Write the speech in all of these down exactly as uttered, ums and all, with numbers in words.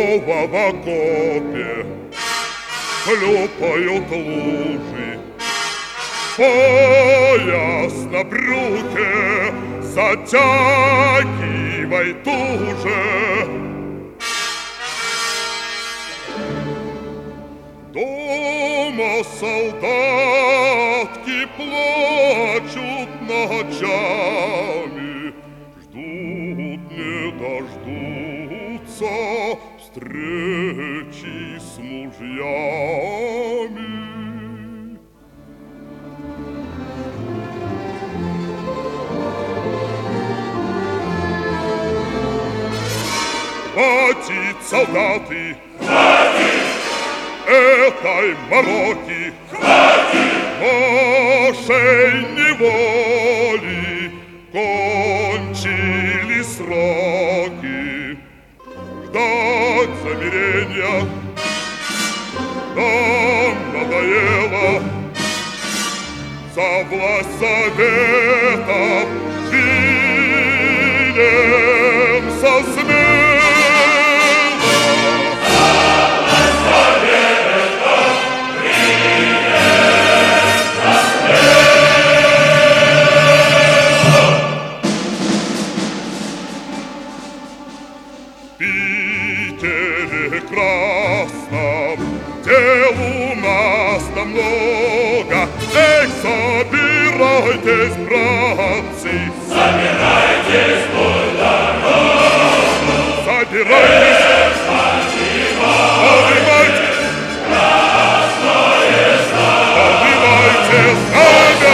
Снова в окопе хлюпают лужи, пояс на брюхе затягивай туже. Дома солдатки плачут ночами, ждут, не дождутся встречи с мужьями. Хватит, солдаты! Хватит! Этой мороки! Хватит! Нашей неволи кончили сроки. Ждать замирения нам надоело. За власть советов двинемся смело. Питере красном дел у нас там много. Эх, собирайтесь, братцы, собирайтесь вдоль дорогу, собирайтесь, поднимайте красное знамя, поднимайте знамя.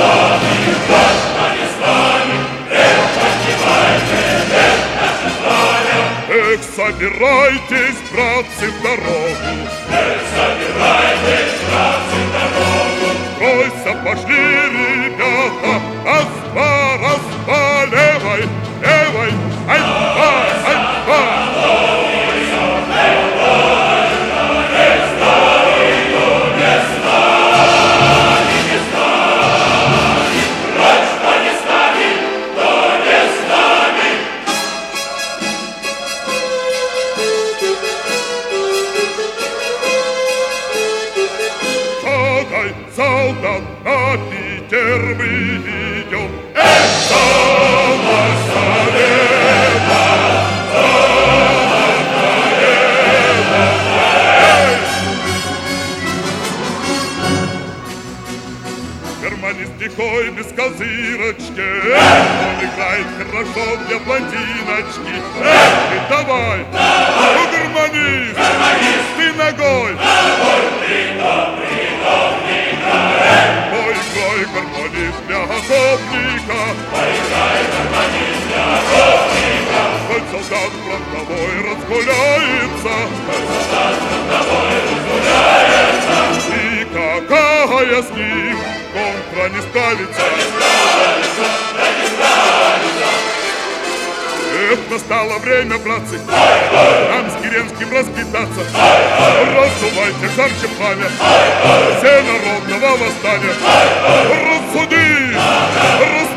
Эх, собирайтесь, братцы, в дорогу. Эх, собирайтесь, братцы, в дорогу. Стройся, пошли, ребята, раз-два, раз-два, левой, левой, ай-два, ай-два. Солдат, на Питер мы идем. Эх, солдат, солдат, Германист тихой, без козырочки, он играет хорошо для блондиночки. Эх, ты давай, давай. Ну, германист, германист, ты ногой, ногой, притом, притом, поиграй, гармонист, для окопника. Поиграй, гармонист, для окопника. Хоть солдат фронтовой разгуляется, хоть солдат фронтовой разгуляется, и какая с ним контра не справится. Да не справится, да не справится. Эх, настало время, братцы, Ай-ай! нам с Керенским раскидаться. Ай-ай! Раздувайте жарче пламя, Ай-ай! все народного восстания. Ай-ай! Рассуди, рассуди.